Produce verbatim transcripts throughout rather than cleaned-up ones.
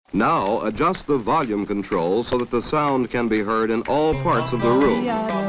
Now adjust the volume control so that the sound can be heard in all parts of the room.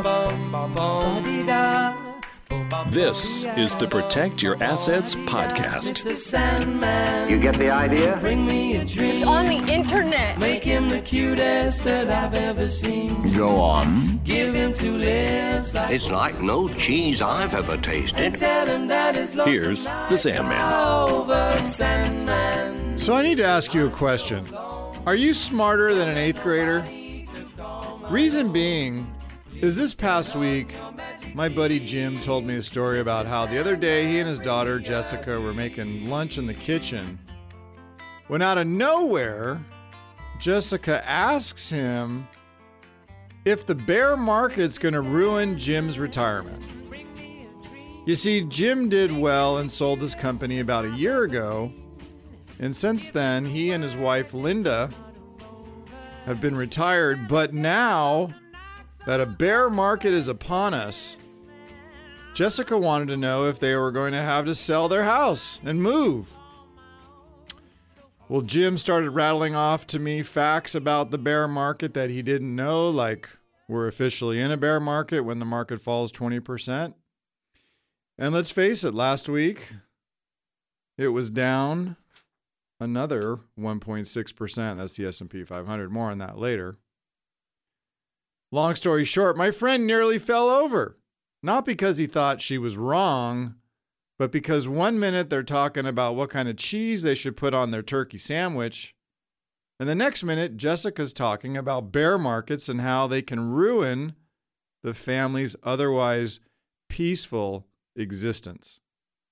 This is the Protect Your Assets podcast. You get the idea? It's on the internet. Make him the cutest that I've ever seen. Go on. Give him two lips like It's like no cheese I've ever tasted. and tell him that his love Here's the Sandman. over Sandman. So I need to ask you a question. Are you smarter than an eighth grader? Reason being is this past week, my buddy Jim told me a story about how the other day he and his daughter Jessica were making lunch in the kitchen when out of nowhere, Jessica asks him if the bear market's going to ruin Jim's retirement. You see, Jim did well and sold his company about a year ago. And since then, he and his wife, Linda, have been retired. But now that a bear market is upon us, Jessica wanted to know if they were going to have to sell their house and move. Well, Jim started rattling off to me facts about the bear market that he didn't know, like we're officially in a bear market when the market falls twenty percent. And let's face it, last week, it was down another one point six percent. That's the S and P five hundred. More on that later. Long story short, my friend nearly fell over. Not because he thought she was wrong, but because one minute they're talking about what kind of cheese they should put on their turkey sandwich, and the next minute Jessica's talking about bear markets and how they can ruin the family's otherwise peaceful existence.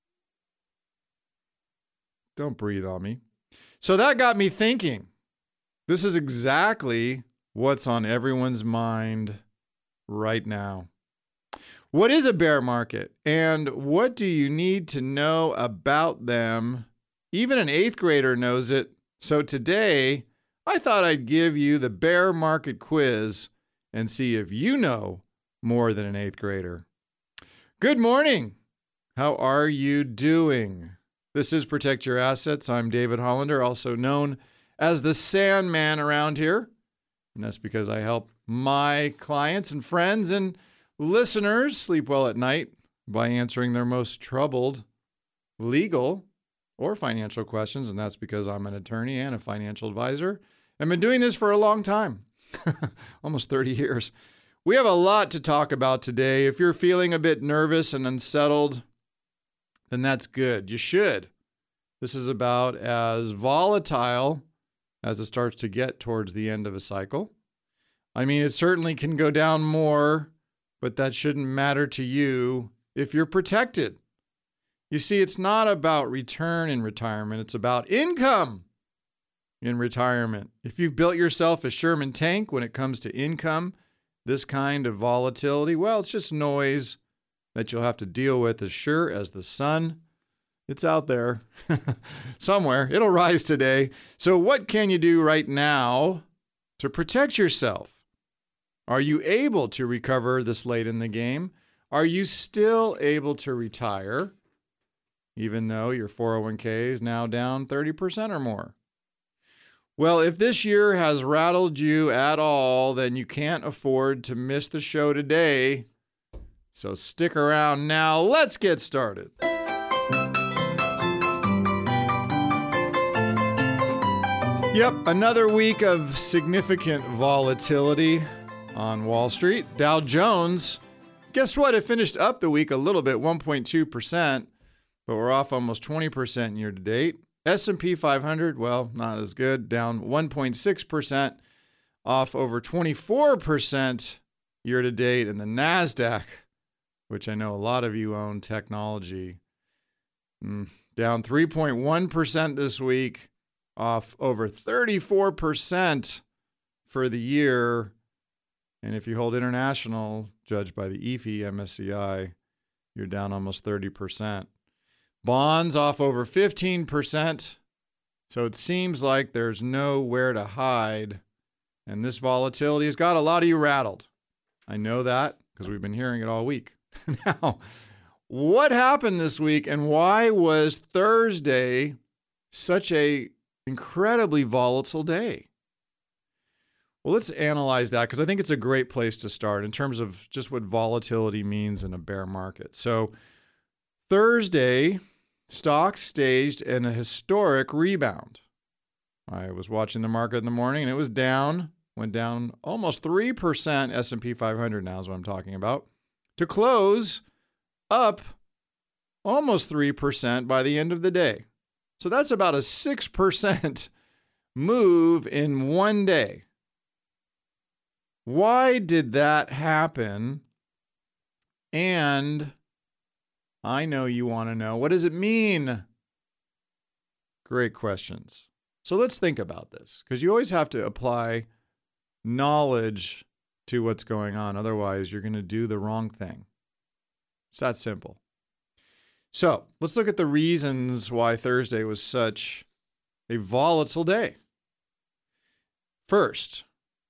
Don't breathe on me. So that got me thinking. This is exactly what's on everyone's mind right now. What is a bear market, and what do you need to know about them? Even an eighth grader knows it. So today, I thought I'd give you the bear market quiz and see if you know more than an eighth grader. Good morning. How are you doing? This is Protect Your Assets. I'm David Hollander, also known as the Sandman around here. And that's because I help my clients and friends and listeners sleep well at night by answering their most troubled legal or financial questions. And that's because I'm an attorney and a financial advisor. I've been doing this for a long time, almost thirty years. We have a lot to talk about today. If you're feeling a bit nervous and unsettled, then that's good. You should. This is about as volatile as it starts to get towards the end of a cycle. I mean, it certainly can go down more, but that shouldn't matter to you if you're protected. You see, it's not about return in retirement. It's about income in retirement. If you've built yourself a Sherman tank when it comes to income, this kind of volatility, well, it's just noise that you'll have to deal with as sure as the sun. It's out there somewhere. It'll rise today. So what can you do right now to protect yourself? Are you able to recover this late in the game? Are you still able to retire, even though your four oh one k is now down thirty percent or more? Well, if this year has rattled you at all, then you can't afford to miss the show today. So stick around now. Let's get started. Yep, another week of significant volatility on Wall Street. Dow Jones, guess what? It finished up the week a little bit, one point two percent, but we're off almost twenty percent year to date. S and P five hundred, well, not as good, down one point six percent, off over twenty-four percent year to date. And the NASDAQ, which I know a lot of you own, technology, mm, down three point one percent this week, off over thirty-four percent for the year. And if you hold international, judged by the E F I, M S C I, you're down almost thirty percent. Bonds off over fifteen percent. So it seems like there's nowhere to hide. And this volatility has got a lot of you rattled. I know that because we've been hearing it all week. Now, what happened this week and why was Thursday such a incredibly volatile day. Well, let's analyze that because I think it's a great place to start in terms of just what volatility means in a bear market. So Thursday, stocks staged in a historic rebound. I was watching the market in the morning and it was down, went down almost three percent. S and P five hundred now is what I'm talking about, to close up almost three percent by the end of the day. So that's about a six percent move in one day. Why did that happen? And I know you want to know, what does it mean? Great questions. So let's think about this, because you always have to apply knowledge to what's going on. Otherwise, you're going to do the wrong thing. It's that simple. So let's look at the reasons why Thursday was such a volatile day. First,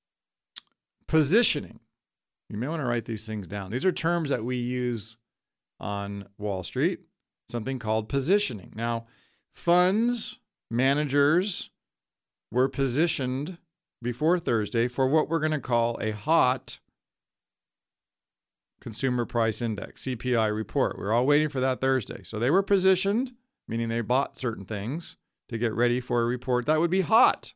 positioning. You may want to write these things down. These are terms that we use on Wall Street, something called positioning. Now, funds, managers were positioned before Thursday for what we're going to call a hot consumer price index, C P I report. We're all waiting for that Thursday. So they were positioned, meaning they bought certain things to get ready for a report that would be hot.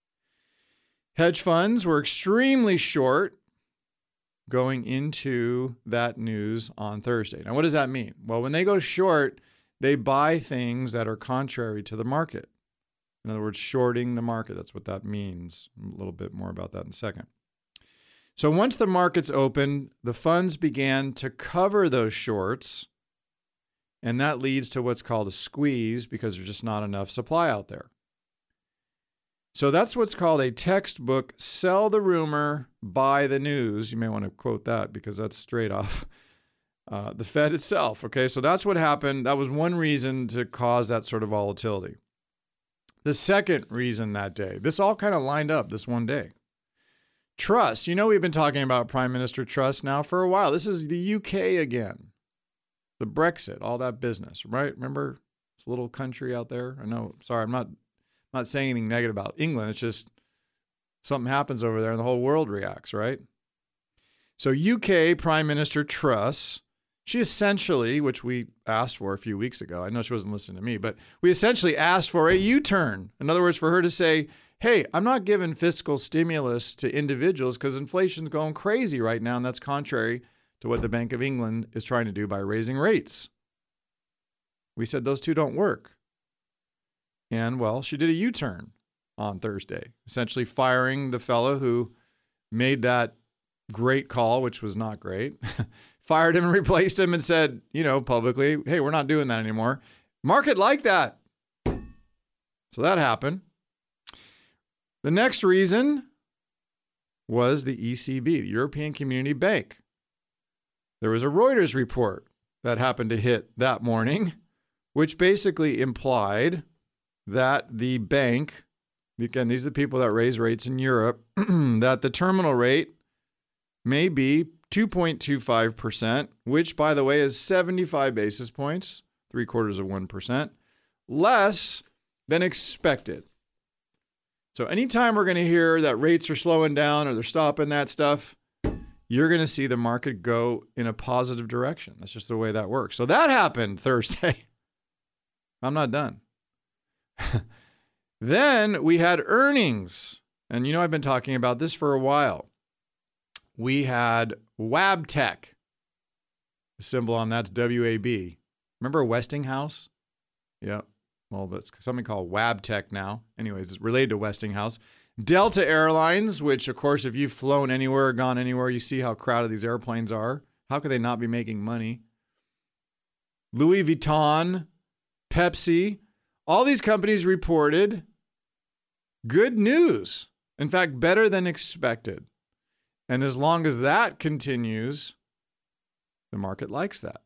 Hedge funds were extremely short going into that news on Thursday. Now, what does that mean? Well, when they go short, they buy things that are contrary to the market. In other words, shorting the market. That's what that means. A little bit more about that in a second. So once the markets opened, the funds began to cover those shorts, and that leads to what's called a squeeze because there's just not enough supply out there. So that's what's called a textbook sell the rumor, buy the news. You may want to quote that because that's straight off uh, the Fed itself. Okay, so that's what happened. That was one reason to cause that sort of volatility. The second reason that day, this all kind of lined up this one day. Trust. You know, we've been talking about Prime Minister Truss now for a while. This is the U K again. The Brexit, all that business, right? Remember this little country out there? I know, sorry, I'm not, not saying anything negative about England. It's just something happens over there and the whole world reacts, right? So U K Prime Minister Truss, she essentially, which we asked for a few weeks ago, I know she wasn't listening to me, but we essentially asked for a U-turn. In other words, for her to say, hey, I'm not giving fiscal stimulus to individuals because inflation's going crazy right now, and that's contrary to what the Bank of England is trying to do by raising rates. We said those two don't work. And, well, she did a U-turn on Thursday, essentially firing the fellow who made that great call, which was not great, fired him and replaced him and said, you know, publicly, hey, we're not doing that anymore. Market liked that. So that happened. The next reason was the E C B, the European Community Bank. There was a Reuters report that happened to hit that morning, which basically implied that the bank, again, these are the people that raise rates in Europe, that the terminal rate may be two point two five percent, which, by the way, is seventy-five basis points, three quarters of one percent, less than expected. So anytime we're going to hear that rates are slowing down or they're stopping that stuff, you're going to see the market go in a positive direction. That's just the way that works. So that happened Thursday. I'm not done. Then we had earnings. And you know, I've been talking about this for a while. We had Wabtec. The symbol on that's W A B. Remember Westinghouse? Yep. Well, that's something called Wabtec now. Anyways, it's related to Westinghouse. Delta Airlines, which, of course, if you've flown anywhere or gone anywhere, you see how crowded these airplanes are. How could they not be making money? Louis Vuitton, Pepsi, all these companies reported good news. In fact, better than expected. And as long as that continues, the market likes that.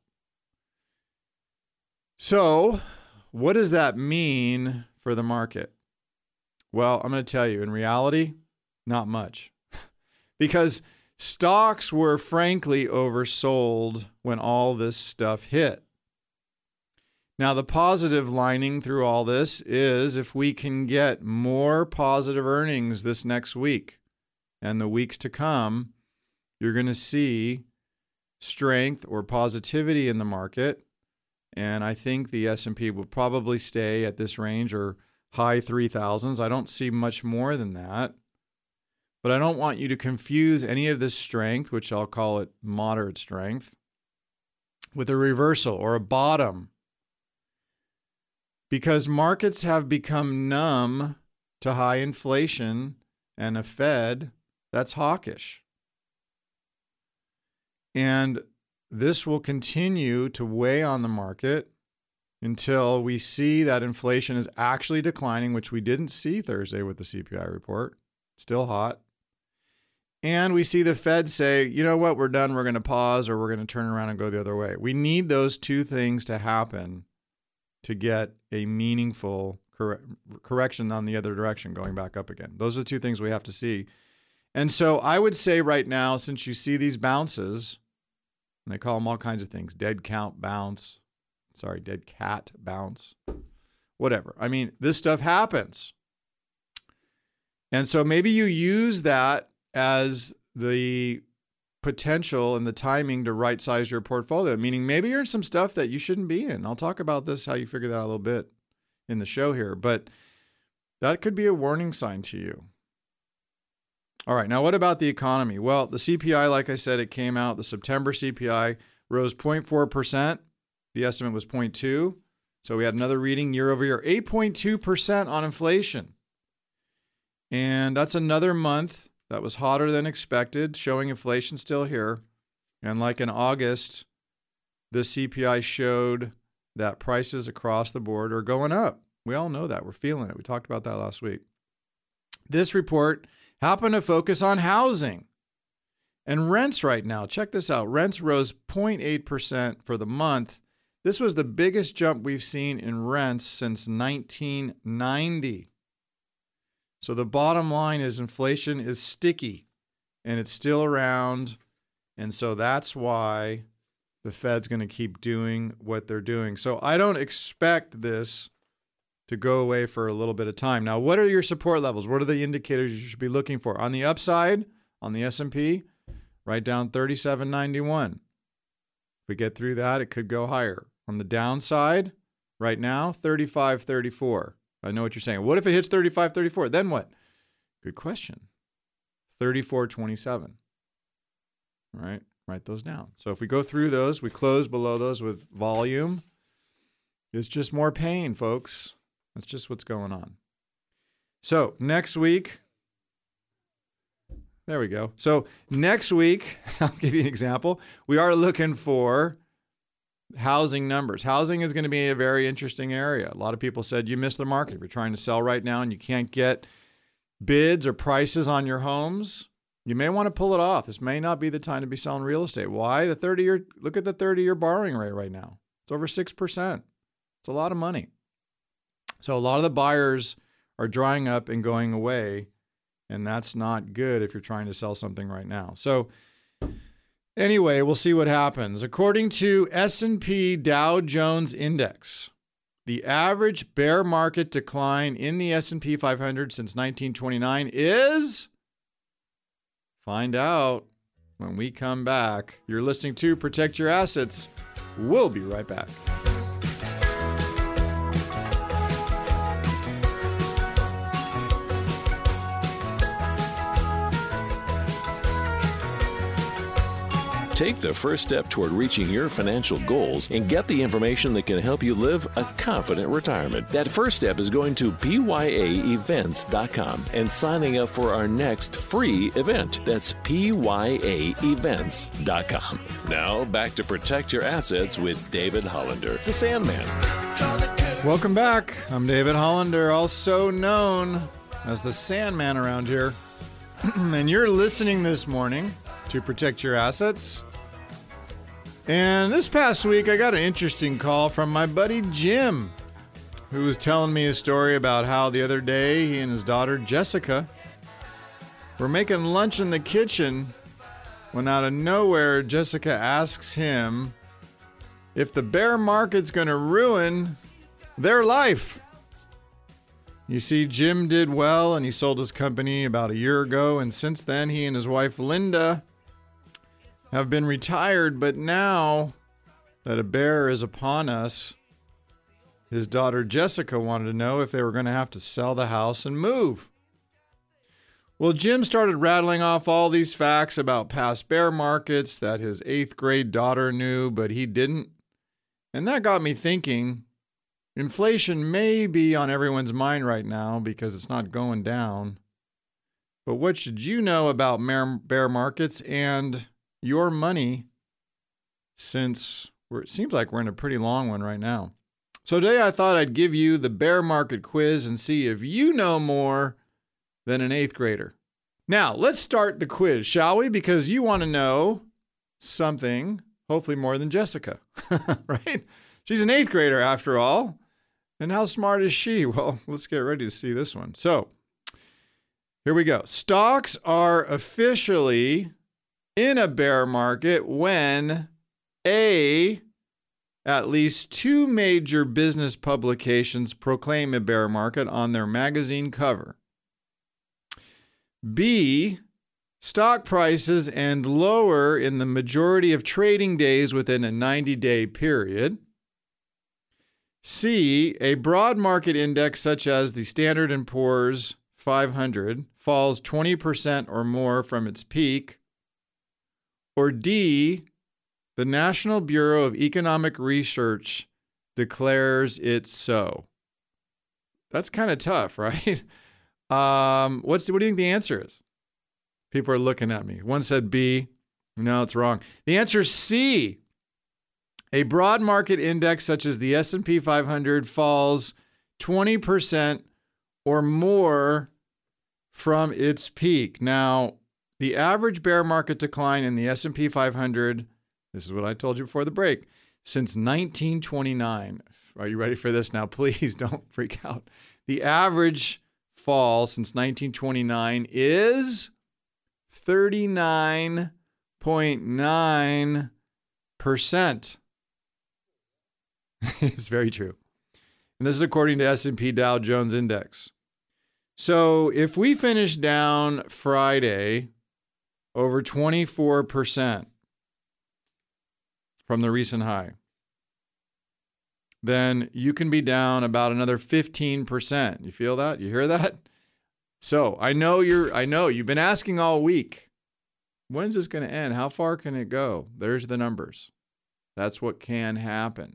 So, what does that mean for the market? Well, I'm going to tell you, in reality, not much. Because stocks were frankly oversold when all this stuff hit. Now, the positive lining through all this is if we can get more positive earnings this next week and the weeks to come, you're going to see strength or positivity in the market. And I think the S and P will probably stay at this range or high three thousands. I don't see much more than that. But I don't want you to confuse any of this strength, which I'll call it moderate strength, with a reversal or a bottom. Because markets have become numb to high inflation and a Fed that's hawkish. And this will continue to weigh on the market until we see that inflation is actually declining, which we didn't see Thursday with the C P I report. Still hot. And we see the Fed say, you know what, we're done. We're going to pause or we're going to turn around and go the other way. We need those two things to happen to get a meaningful corre- correction on the other direction, going back up again. Those are the two things we have to see. And so I would say right now, since you see these bounces, and they call them all kinds of things, dead count bounce, sorry, dead cat bounce, whatever. I mean, this stuff happens. And so maybe you use that as the potential and the timing to right size your portfolio, meaning maybe you're in some stuff that you shouldn't be in. I'll talk about this, how you figure that out a little bit in the show here, but that could be a warning sign to you. All right, now what about the economy? Well, the C P I, like I said, it came out. The September C P I rose zero point four percent. The estimate was zero point two. So we had another reading year over year, eight point two percent on inflation. And that's another month that was hotter than expected, showing inflation still here. And like in August, the C P I showed that prices across the board are going up. We all know that. We're feeling it. We talked about that last week. This report happened to focus on housing and rents right now. Check this out. Rents rose zero point eight percent for the month. This was the biggest jump we've seen in rents since nineteen ninety. So the bottom line is inflation is sticky and it's still around. And so that's why the Fed's going to keep doing what they're doing. So I don't expect this to go away for a little bit of time. Now, what are your support levels? What are the indicators you should be looking for? On the upside, on the S and P, right down thirty-seven ninety-one. If we get through that, it could go higher. On the downside, right now, thirty-five thirty-four. I know what you're saying. What if it hits thirty-five thirty-four? Then what? Good question. thirty-four twenty-seven. All right, write those down. So if we go through those, we close below those with volume. It's just more pain, folks. That's just what's going on. So next week, there we go. So next week, I'll give you an example. We are looking for housing numbers. Housing is going to be a very interesting area. A lot of people said you missed the market. If you're trying to sell right now and you can't get bids or prices on your homes, you may want to pull it off. This may not be the time to be selling real estate. Why? The thirty-year, look at the thirty-year borrowing rate right now. It's over six percent. It's a lot of money. So a lot of the buyers are drying up and going away, and that's not good if you're trying to sell something right now. So anyway, we'll see what happens. According to S and P Dow Jones Index, the average bear market decline in the S and P five hundred since nineteen twenty-nine is, find out when we come back. You're listening to Protect Your Assets. We'll be right back. Take the first step toward reaching your financial goals and get the information that can help you live a confident retirement. That first step is going to P Y A events dot com and signing up for our next free event. That's P Y A events dot com. Now, back to Protect Your Assets with David Hollander, the Sandman. Welcome back. I'm David Hollander, also known as the Sandman around here. And you're listening this morning to Protect Your Assets. And this past week, I got an interesting call from my buddy Jim, who was telling me a story about how the other day he and his daughter Jessica were making lunch in the kitchen when out of nowhere Jessica asks him if the bear market's going to ruin their life. You see, Jim did well and he sold his company about a year ago. And since then, he and his wife, Linda, have been retired. But now that a bear is upon us, his daughter, Jessica, wanted to know if they were going to have to sell the house and move. Well, Jim started rattling off all these facts about past bear markets that his eighth grade daughter knew, but he didn't. And that got me thinking, inflation may be on everyone's mind right now because it's not going down. But what should you know about bear markets and your money, since we're, it seems like we're in a pretty long one right now? So today I thought I'd give you the bear market quiz and see if you know more than an eighth grader. Now, let's start the quiz, shall we? Because you want to know something, hopefully more than Jessica, right? She's an eighth grader after all. And how smart is she? Well, let's get ready to see this one. So, here we go. Stocks are officially in a bear market when A, at least two major business publications proclaim a bear market on their magazine cover. B, stock prices end lower in the majority of trading days within a ninety-day period. C, a broad market index such as the Standard and Poor's five hundred falls twenty percent or more from its peak. Or D, the National Bureau of Economic Research declares it so. That's kind of tough, right? Um, what's what do you think the answer is? People are looking at me. One said B. No, it's wrong. The answer is C. A broad market index such as the S and P five hundred falls twenty percent or more from its peak. Now, the average bear market decline in the S and P five hundred, this is what I told you before the break, since nineteen twenty-nine. Are you ready for this now? Please don't freak out. The average fall since nineteen twenty-nine is thirty-nine point nine percent. It's very true. And this is according to S and P Dow Jones Index. So if we finish down Friday over twenty-four percent from the recent high, then you can be down about another fifteen percent. You feel that? You hear that? So I know you're, I know you've been asking all week, when's this going to end? How far can it go? There's the numbers. That's what can happen.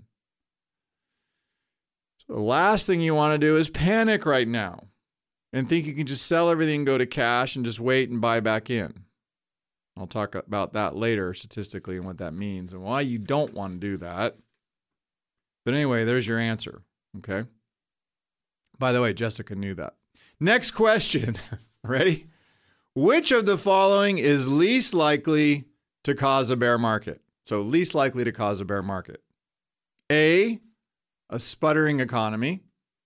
So the last thing you want to do is panic right now and think you can just sell everything, go to cash, and just wait and buy back in. I'll talk about that later statistically and what that means and why you don't want to do that. But anyway, there's your answer, okay? By the way, Jessica knew that. Next question. Ready? Which of the following is least likely to cause a bear market? So least likely to cause a bear market. A, a sputtering economy.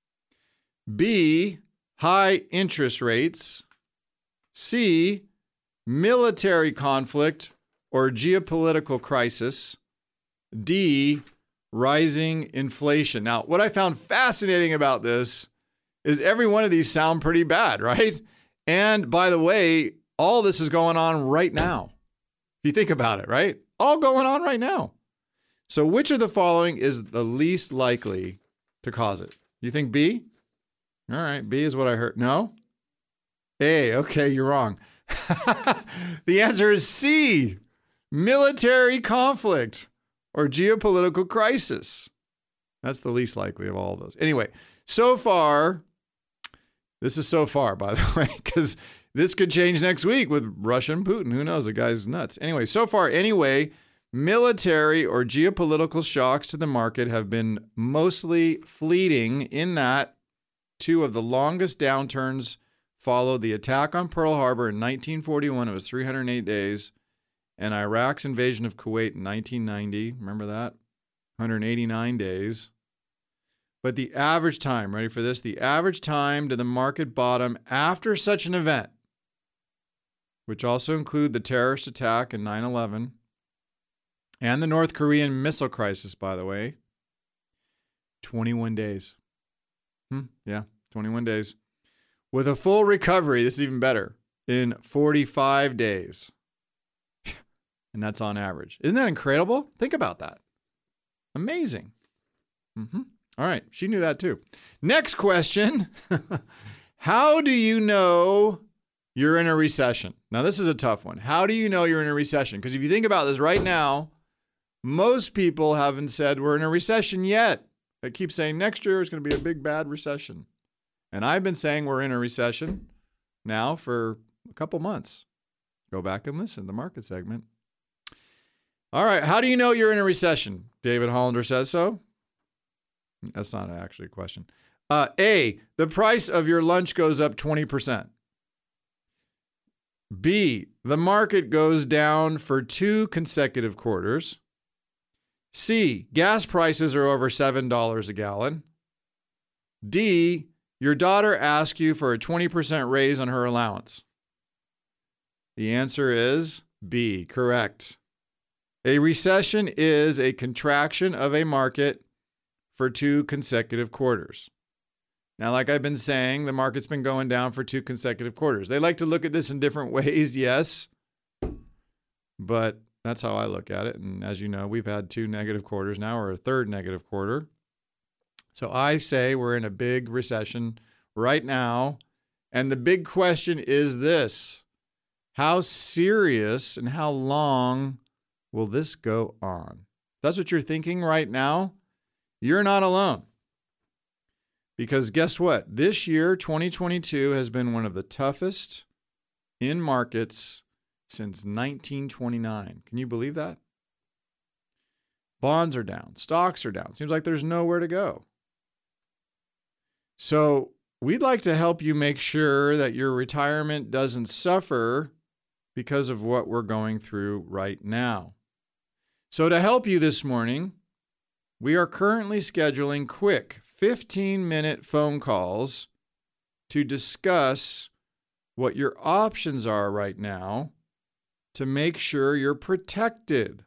B, high interest rates. C, military conflict or geopolitical crisis. D, rising inflation. Now, what I found fascinating about this is every one of these sound pretty bad, right? And by the way, all this is going on right now. If you think about it, right? All going on right now. So which of the following is the least likely to cause it? You think B? All right, B is what I heard. No? A, okay, you're wrong. The answer is C, military conflict or geopolitical crisis. That's the least likely of all of those. Anyway, so far, this is so far, by the way, because this could change next week with Russia and Putin. Who knows? The guy's nuts. Anyway, so far, anyway, military or geopolitical shocks to the market have been mostly fleeting in that two of the longest downturns followed the attack on Pearl Harbor in nineteen forty-one. It was three hundred eight days. And Iraq's invasion of Kuwait in nineteen ninety. Remember that? one hundred eighty-nine days. But the average time, ready for this? The average time to the market bottom after such an event, which also include the terrorist attack in nine eleven, And the North Korean missile crisis, by the way. twenty-one days. Hmm, yeah, twenty-one days. With a full recovery, this is even better, in forty-five days. And that's on average. Isn't that incredible? Think about that. Amazing. Mm-hmm. All right. She knew that too. Next question. How do you know you're in a recession? Now, this is a tough one. How do you know you're in a recession? Because if you think about this right now, most people haven't said we're in a recession yet. They keep saying next year is going to be a big, bad recession. And I've been saying we're in a recession now for a couple months. Go back and listen to the market segment. All right. How do you know you're in a recession? David Hollander says so. That's not actually a question. Uh, A, the price of your lunch goes up twenty percent. B, the market goes down for two consecutive quarters. C, gas prices are over seven dollars a gallon. D, your daughter asks you for a twenty percent raise on her allowance. The answer is B, correct. A recession is a contraction of a market for two consecutive quarters. Now, like I've been saying, the market's been going down for two consecutive quarters. They like to look at this in different ways, yes, but that's how I look at it. And as you know, we've had two negative quarters now, or a third negative quarter. So I say we're in a big recession right now. And the big question is this: how serious and how long will this go on? If that's what you're thinking right now, you're not alone. Because guess what? This year, twenty twenty-two, has been one of the toughest in markets since nineteen twenty-nine. Can you believe that? Bonds are down. Stocks are down. Seems like there's nowhere to go. So we'd like to help you make sure that your retirement doesn't suffer because of what we're going through right now. So to help you this morning, we are currently scheduling quick fifteen-minute phone calls to discuss what your options are right now to make sure you're protected.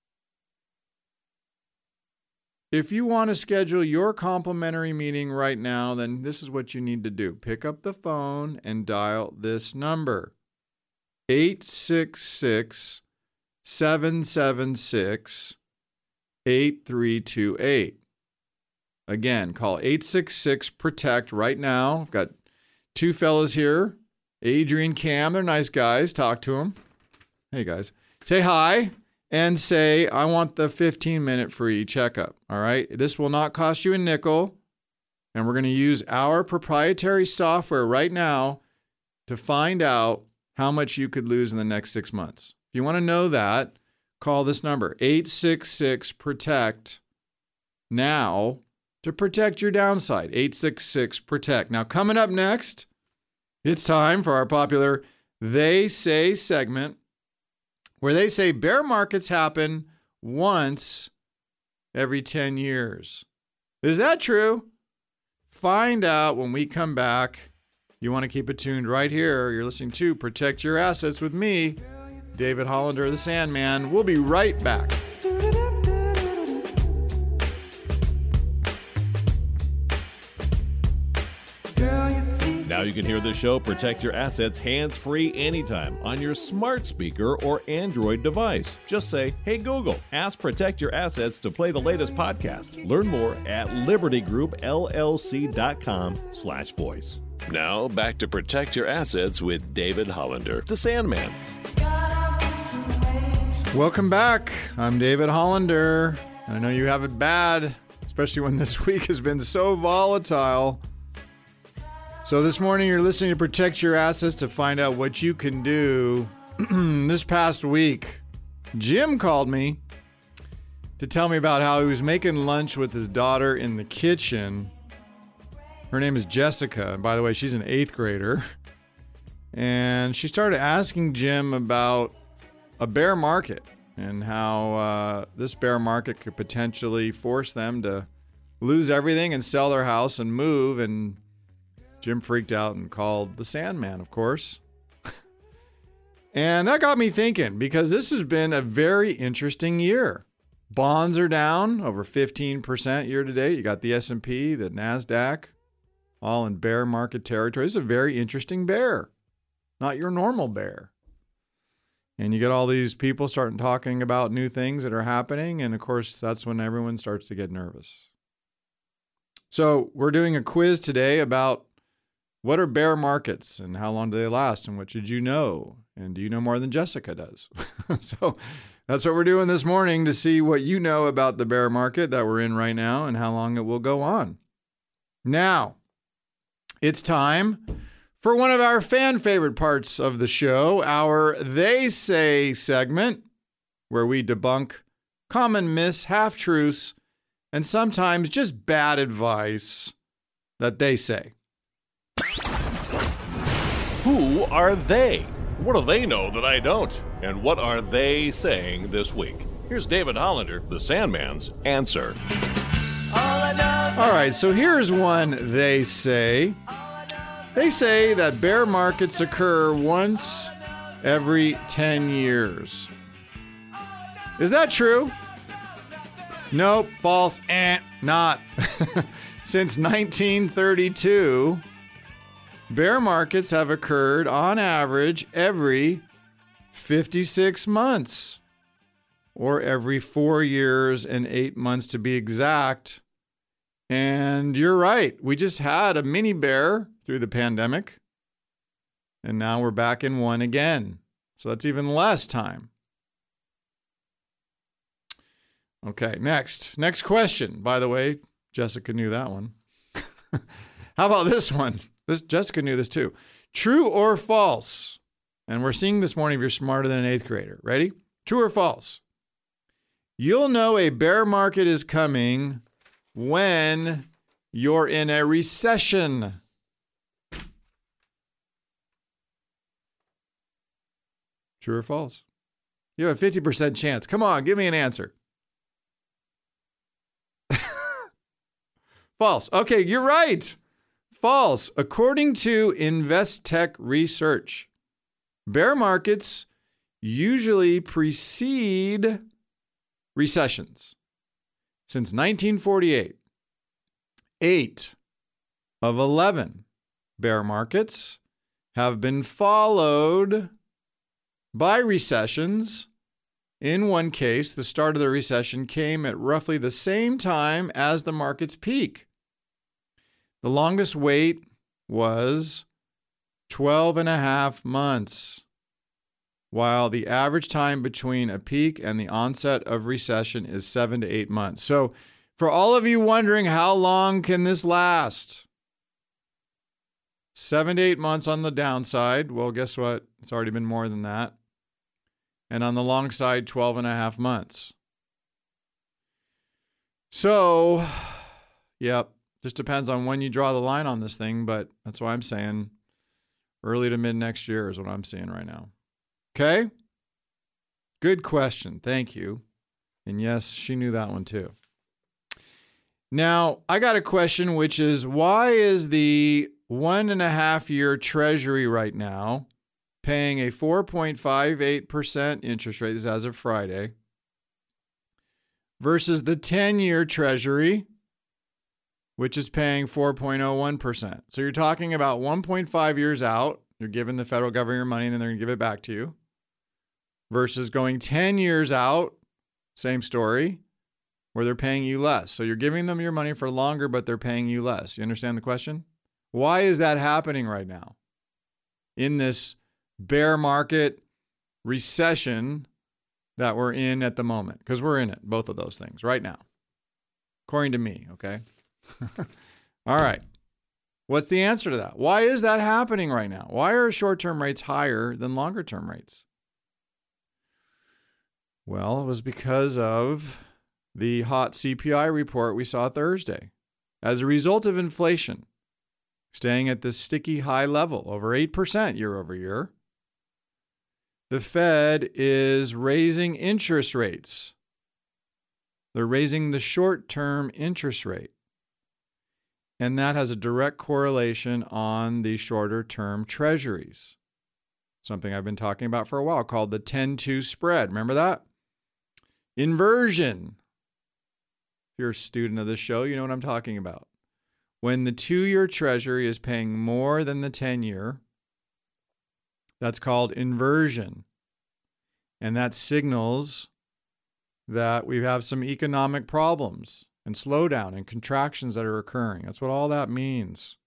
If you want to schedule your complimentary meeting right now, then this is what you need to do. Pick up the phone and dial this number, eight six six, seven seven six, eight three two eight. Again, call eight six six, PROTECT right now. I've got two fellas here, Adrian, Cam. They're nice guys. Talk to them. Hey, guys. Say hi and say, I want the fifteen-minute free checkup. All right? This will not cost you a nickel, and we're going to use our proprietary software right now to find out how much you could lose in the next six months. If you want to know that, call this number, eight six six, PROTECT, now to protect your downside, eight six six, PROTECT. Now, coming up next, it's time for our popular They Say segment, where they say bear markets happen once every ten years. Is that true? Find out when we come back. You want to keep it tuned right here. You're listening to Protect Your Assets with me, David Hollander, the Sandman. We'll be right back. Now you can hear the show Protect Your Assets hands-free anytime on your smart speaker or Android device. Just say, hey Google, ask Protect Your Assets to play the latest podcast. Learn more at libertygroupllc.com slash voice. Now back to Protect Your Assets with David Hollander, the Sandman. Welcome back. I'm David Hollander. I know you have it bad, especially when this week has been so volatile. So this morning you're listening to Protect Your Assets to find out what you can do. This past week, Jim called me to tell me about how he was making lunch with his daughter in the kitchen. Her name is Jessica. And by the way, she's an eighth grader. And she started asking Jim about a bear market and how uh, this bear market could potentially force them to lose everything and sell their house and move. And Jim freaked out and called the Sandman, of course. And that got me thinking, because this has been a very interesting year. Bonds are down over fifteen percent year to date. You got the S and P, the NASDAQ, all in bear market territory. It's a very interesting bear, not your normal bear. And you get all these people starting talking about new things that are happening. And of course, that's when everyone starts to get nervous. So we're doing a quiz today about what are bear markets and how long do they last and what should you know? And do you know more than Jessica does? So that's what we're doing this morning to see what you know about the bear market that we're in right now and how long it will go on. Now, it's time for one of our fan favorite parts of the show, our They Say segment, where we debunk common myths, half-truths, and sometimes just bad advice that they say. Who are they? What do they know that I don't? And what are they saying this week? Here's David Hollander, the Sandman's answer. All right, so here's one they say. They say that bear markets occur once every ten years. Is that true? Nope, false, eh, not. Since nineteen thirty-two, bear markets have occurred on average every fifty-six months, or every four years and eight months to be exact. And you're right, we just had a mini bear through the pandemic, and now we're back in one again. So that's even less time. Okay, next. Next question. By the way, Jessica knew that one. How about this one? This Jessica knew this too. True or false? And we're seeing this morning if you're smarter than an eighth grader. Ready? True or false? You'll know a bear market is coming when you're in a recession. True or false? You have a fifty percent chance. Come on, give me an answer. False. Okay, you're right. False. According to Investec research, bear markets usually precede recessions. Since nineteen forty-eight, eight of eleven bear markets have been followed by recessions. In one case, the start of the recession came at roughly the same time as the market's peak. The longest wait was twelve and a half months, while the average time between a peak and the onset of recession is seven to eight months. So for all of you wondering how long can this last? Seven to eight months on the downside. Well, guess what? It's already been more than that. And on the long side, twelve and a half months. So, yep, just depends on when you draw the line on this thing, but that's why I'm saying early to mid next year is what I'm seeing right now. Okay? Good question. Thank you. And yes, she knew that one too. Now, I got a question, which is, why is the one and a half year treasury right now paying a four point five eight percent interest rate, this is as of Friday, versus the ten-year treasury, which is paying four point oh one percent. So you're talking about one point five years out, you're giving the federal government your money and then they're going to give it back to you, versus going ten years out, same story, where they're paying you less. So you're giving them your money for longer, but they're paying you less. You understand the question? Why is that happening right now in this bear market recession that we're in at the moment? Because we're in it, both of those things right now, according to me, okay? All right. What's the answer to that? Why is that happening right now? Why are short-term rates higher than longer-term rates? Well, it was because of the hot C P I report we saw Thursday. As a result of inflation staying at this sticky high level, over eight percent year over year, the Fed is raising interest rates. They're raising the short-term interest rate. And that has a direct correlation on the shorter-term treasuries. something I've been talking about for a while called the ten two spread. Remember that? Inversion. If you're a student of this show, you know what I'm talking about. When the two-year Treasury is paying more than the ten-year, that's called inversion. And that signals that we have some economic problems and slowdown and contractions that are occurring. That's what all that means.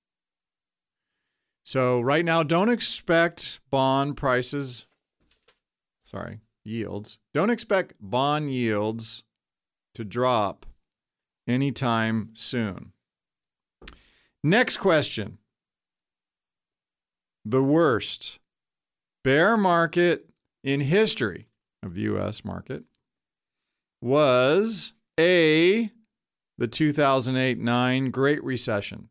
So right now, don't expect bond prices, sorry, yields. Don't expect bond yields to drop anytime soon. Next question. The worst bear market in history of the U S market was A, the two thousand eight nine Great Recession.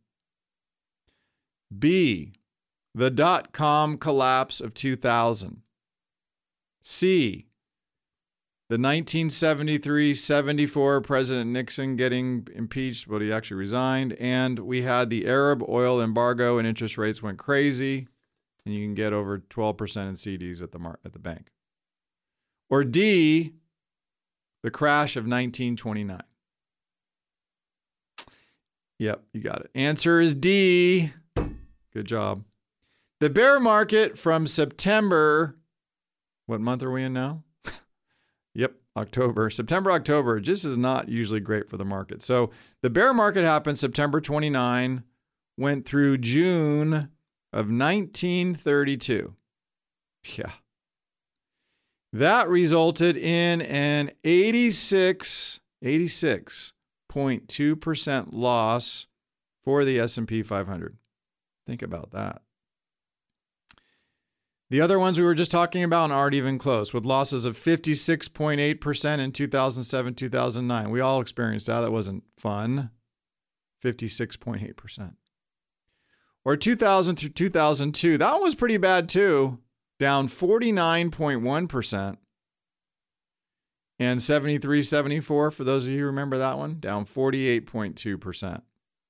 B, the dot-com collapse of two thousand. C, the nineteen seventy-three seventy-four President Nixon getting impeached, but he actually resigned. And we had the Arab oil embargo and interest rates went crazy. And you can get over twelve percent in C Ds at the mar- at the bank. Or D, the crash of nineteen twenty-nine. Yep, you got it. Answer is D. Good job. The bear market from September, what month are we in now? Yep, October. September, October, just is not usually great for the market. So the bear market happened September twenty-ninth, went through June of nineteen thirty-two. Yeah. That resulted in an eighty-six, eighty-six point two percent loss for the S and P five hundred. Think about that. The other ones we were just talking about aren't even close, with losses of fifty-six point eight percent in two thousand seven, two thousand nine. We all experienced that. That wasn't fun. fifty-six point eight percent. Or two thousand through two thousand two. That one was pretty bad too. Down forty-nine point one percent. And seventy-three seventy-four, for those of you who remember that one, down forty-eight point two percent.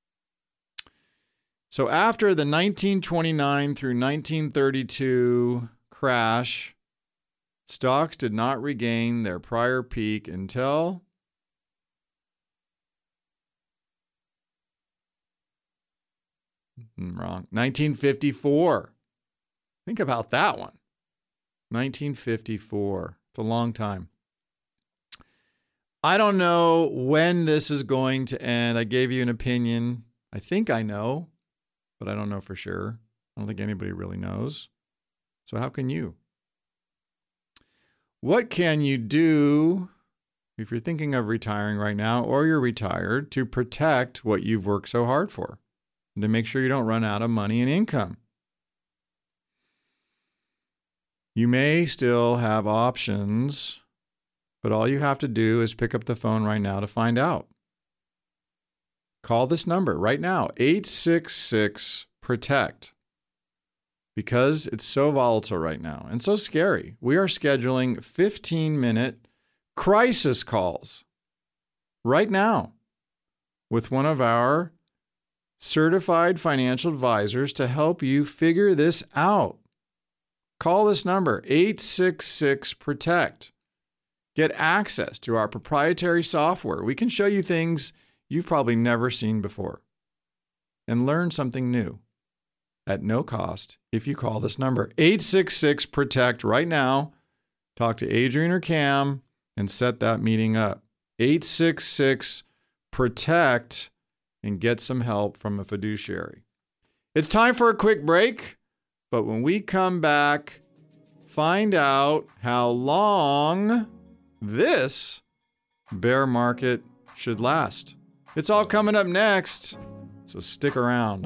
So after the nineteen twenty-nine through nineteen thirty-two crash, stocks did not regain their prior peak until wrong. nineteen fifty-four. Think about that one. nineteen fifty-four. It's a long time. I don't know when this is going to end. I gave you an opinion. I think I know, but I don't know for sure. I don't think anybody really knows. So how can you? What can you do if you're thinking of retiring right now or you're retired to protect what you've worked so hard for and to make sure you don't run out of money and income? You may still have options, but all you have to do is pick up the phone right now to find out. Call this number right now, eight six six, PROTECT. Because it's so volatile right now and so scary, we are scheduling fifteen-minute crisis calls right now with one of our certified financial advisors to help you figure this out. Call this number, eight six six, PROTECT. Get access to our proprietary software. We can show you things you've probably never seen before and learn something new at no cost if you call this number, eight six six, PROTECT, right now. Talk to Adrian or Cam and set that meeting up. eight six six, PROTECT, and get some help from a fiduciary. It's time for a quick break, but when we come back, find out how long this bear market should last. It's all coming up next, so stick around.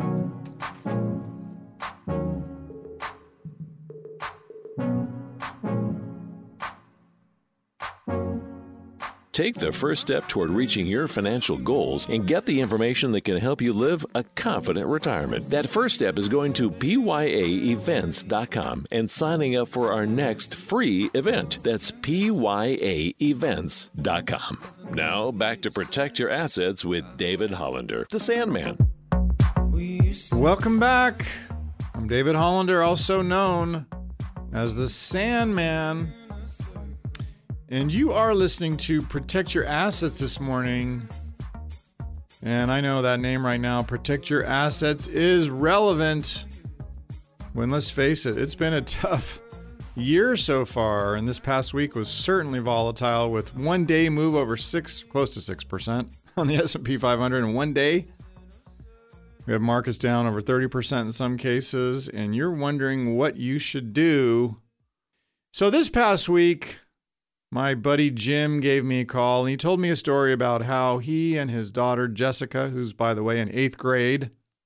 Take the first step toward reaching your financial goals and get the information that can help you live a confident retirement. That first step is going to P Y A events dot com and signing up for our next free event. That's P Y A events dot com. Now, back to Protect Your Assets with David Hollander, the Sandman. Welcome back. I'm David Hollander, also known as the Sandman. And you are listening to Protect Your Assets this morning. And I know that name right now, Protect Your Assets, is relevant when, let's face it, it's been a tough year so far. And this past week was certainly volatile with one day move over six, close to six percent on the S and P five hundred in one day. We have markets down over thirty percent in some cases, and you're wondering what you should do. So this past week, my buddy Jim gave me a call, and he told me a story about how he and his daughter Jessica, who's, by the way, in eighth grade,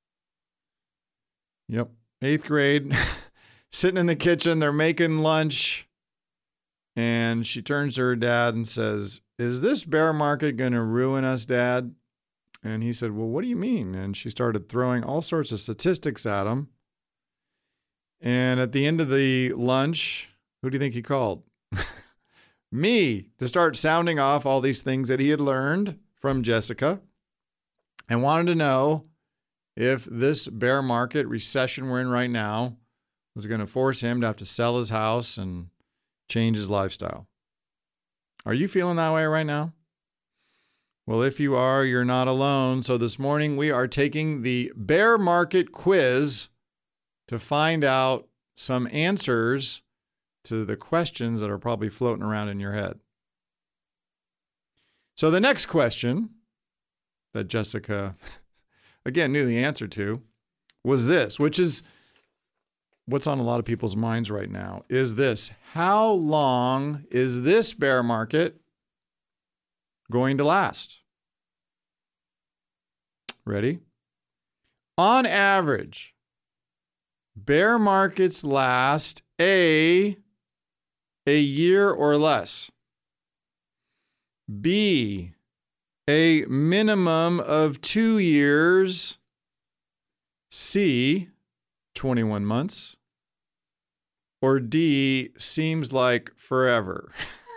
yep, eighth grade, sitting in the kitchen, they're making lunch, and she turns to her dad and says, "Is this bear market going to ruin us, Dad?" And he said, "Well, what do you mean?" And she started throwing all sorts of statistics at him. And at the end of the lunch, who do you think he called? Me, to start sounding off all these things that he had learned from Jessica and wanted to know if this bear market recession we're in right now was going to force him to have to sell his house and change his lifestyle. Are you feeling that way right now? Well, if you are, you're not alone. So this morning we are taking the bear market quiz to find out some answers to the questions that are probably floating around in your head. So the next question that Jessica, again, knew the answer to was this, which is what's on a lot of people's minds right now, is this: how long is this bear market going to last? Ready? On average, bear markets last A, a year or less. B, a minimum of two years. C, twenty-one months. Or D, seems like forever.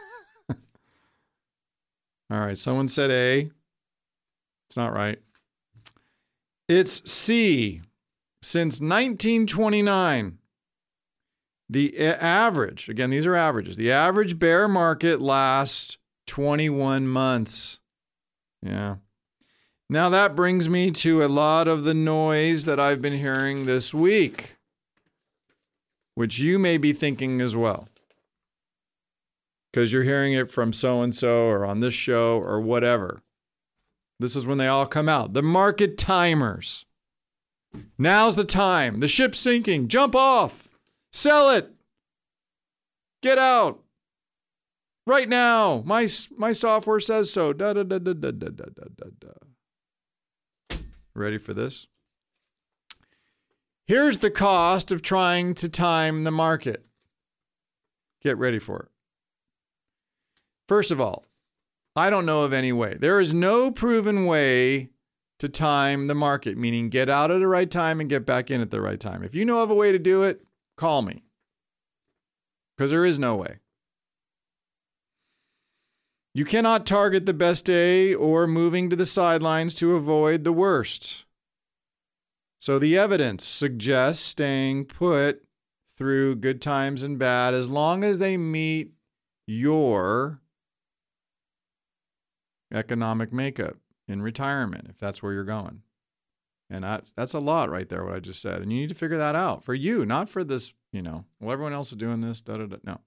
All right, someone said A. It's not right. It's C. Since nineteen twenty-nine, the average, again, these are averages, the average bear market lasts twenty-one months. Yeah. Now that brings me to a lot of the noise that I've been hearing this week, which you may be thinking as well, because you're hearing it from so-and-so or on this show or whatever. This is when they all come out. The market timers. Now's the time. The ship's sinking. Jump off. Sell it. Get out. Right now. My my software says so. Da da da da da da da da da. Ready for this? Here's the cost of trying to time the market. Get ready for it. First of all, I don't know of any way. There is no proven way to time the market, meaning get out at the right time and get back in at the right time. If you know of a way to do it, call me, because there is no way. You cannot target the best day or moving to the sidelines to avoid the worst. So the evidence suggests staying put through good times and bad as long as they meet your economic makeup in retirement, if that's where you're going. And that's, that's a lot right there, what I just said. And you need to figure that out for you, not for this, you know, well, everyone else is doing this, da da da. No.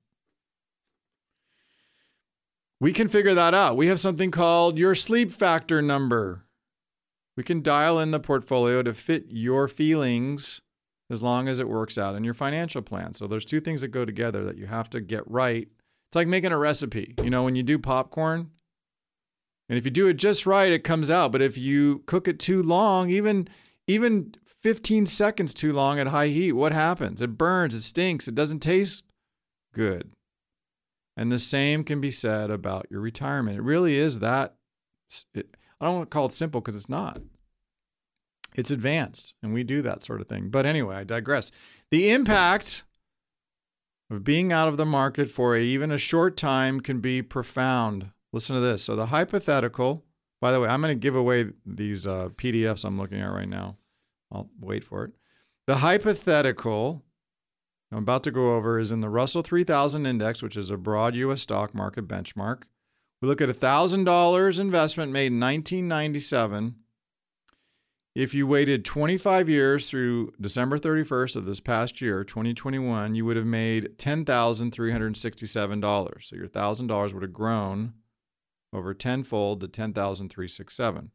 We can figure that out. We have something called your sleep factor number. We can dial in the portfolio to fit your feelings as long as it works out in your financial plan. So there's two things that go together that you have to get right. It's like making a recipe. You know, when you do popcorn, and if you do it just right, it comes out. But if you cook it too long, even, even fifteen seconds too long at high heat, what happens? It burns, it stinks, it doesn't taste good. And the same can be said about your retirement. It really is that, it, I don't want to call it simple because it's not. It's advanced, and we do that sort of thing. But anyway, I digress. The impact of being out of the market for a, even a short time can be profound. Listen to this. So the hypothetical, by the way, I'm going to give away these uh, P D Fs I'm looking at right now. I'll wait for it. The hypothetical I'm about to go over is in the Russell three thousand Index, which is a broad U S stock market benchmark. We look at a one thousand dollars investment made in nineteen ninety-seven. If you waited twenty-five years through December thirty-first of this past year, twenty twenty-one, you would have made ten thousand three hundred sixty-seven dollars. So your one thousand dollars would have grown over tenfold to ten thousand three hundred sixty-seven dollars.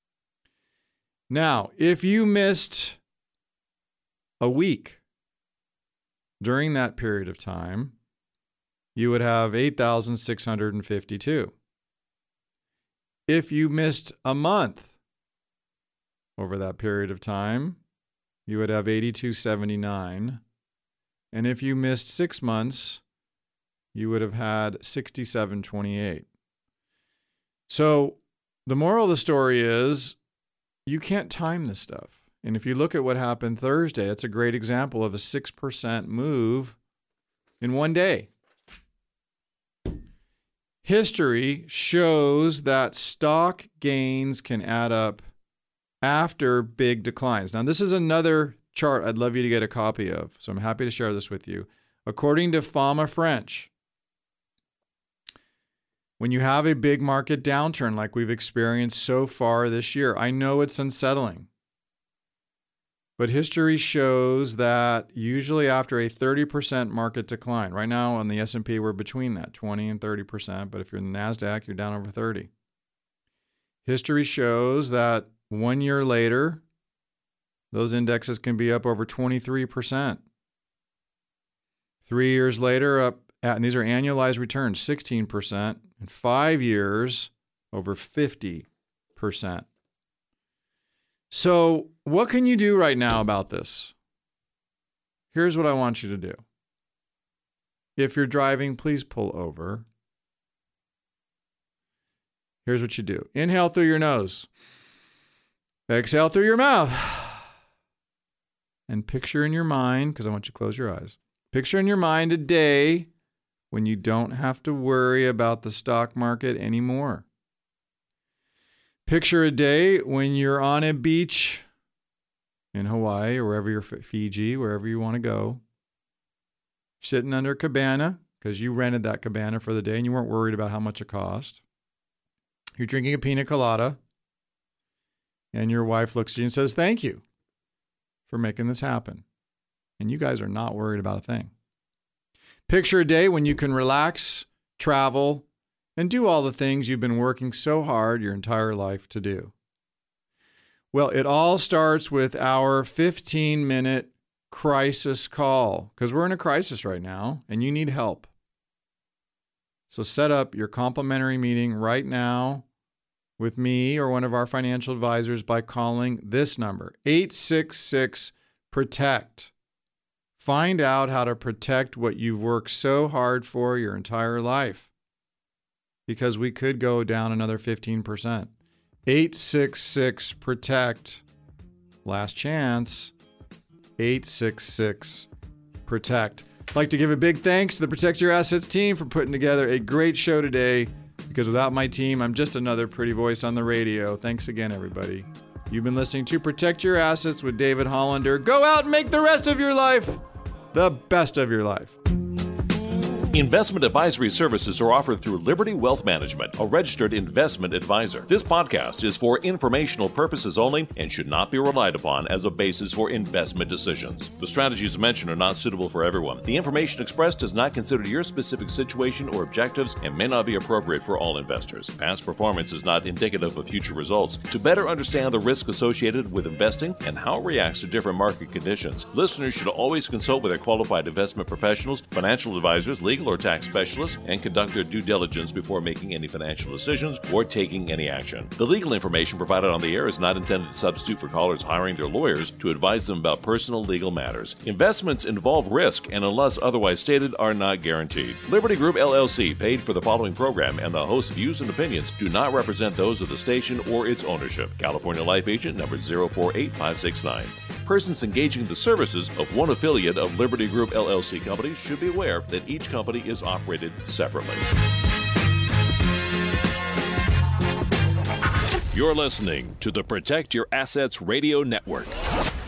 Now, if you missed a week during that period of time, you would have eight thousand six hundred fifty-two. If you missed a month over that period of time, you would have eighty-two seventy-nine. And if you missed six months, you would have had sixty-seven twenty-eight. So the moral of the story is you can't time this stuff. And if you look at what happened Thursday, it's a great example of a six percent move in one day. History shows that stock gains can add up after big declines. Now, this is another chart I'd love you to get a copy of, so I'm happy to share this with you. According to Fama French, when you have a big market downturn like we've experienced so far this year, I know it's unsettling. But history shows that usually after a thirty percent market decline, right now on the S and P, we're between that, twenty and thirty percent. But if you're in the NASDAQ, you're down over thirty. History shows that one year later, those indexes can be up over twenty-three percent. Three years later, up, at, and these are annualized returns, sixteen percent. And five years, over fifty percent. So what can you do right now about this? Here's what I want you to do. If you're driving, please pull over. Here's what you do. Inhale through your nose. Exhale through your mouth. And picture in your mind, because I want you to close your eyes. Picture in your mind a day when you don't have to worry about the stock market anymore. Picture a day when you're on a beach in Hawaii or wherever you're, Fiji, wherever you want to go, sitting under a cabana because you rented that cabana for the day and you weren't worried about how much it cost. You're drinking a pina colada and your wife looks at you and says, "Thank you for making this happen." And you guys are not worried about a thing. Picture a day when you can relax, travel, and do all the things you've been working so hard your entire life to do. Well, it all starts with our fifteen-minute crisis call, because we're in a crisis right now, and you need help. So set up your complimentary meeting right now with me or one of our financial advisors by calling this number, eight six six, PROTECT. Find out how to protect what you've worked so hard for your entire life, because we could go down another fifteen percent. eight six six, PROTECT. Last chance. eight six six, PROTECT. I'd like to give a big thanks to the Protect Your Assets team for putting together a great show today, because without my team, I'm just another pretty voice on the radio. Thanks again, everybody. You've been listening to Protect Your Assets with David Hollander. Go out and make the rest of your life the best of your life. Investment advisory services are offered through Liberty Wealth Management, a registered investment advisor. This podcast is for informational purposes only and should not be relied upon as a basis for investment decisions. The strategies mentioned are not suitable for everyone. The information expressed does not consider your specific situation or objectives and may not be appropriate for all investors. Past performance is not indicative of future results. To better understand the risk associated with investing and how it reacts to different market conditions, listeners should always consult with their qualified investment professionals, financial advisors, legal or tax specialists, and conduct their due diligence before making any financial decisions or taking any action. The legal information provided on the air is not intended to substitute for callers hiring their lawyers to advise them about personal legal matters. Investments involve risk and, unless otherwise stated, are not guaranteed. Liberty Group L L C paid for the following program, and the host's views and opinions do not represent those of the station or its ownership. California Life Agent number zero four eight five six nine. Persons engaging the services of one affiliate of Liberty Group L L C companies should be aware that each company is operated separately. You're listening to the Protect Your Assets Radio Network.